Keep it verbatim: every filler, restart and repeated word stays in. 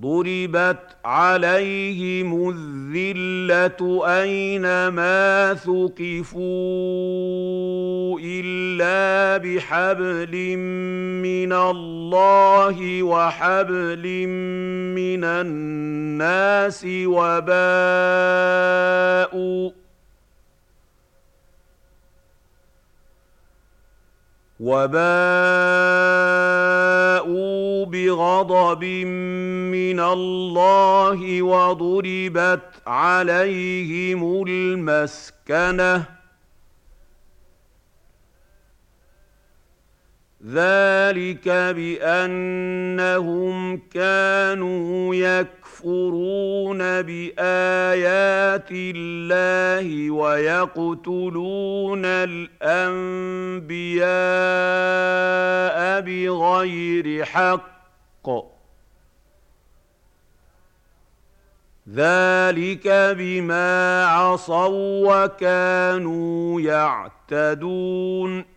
ضربت عليهم الذلة أينما ثقفوا إلا بحبل من الله وحبل من الناس وباءوا وباءوا بغضب من الله وضربت عليهم المسكنة ذلك بأنهم كانوا يكفرون بآيات الله ويقتلون الأنبياء بغير حق ذلك بما عصوا وكانوا يعتدون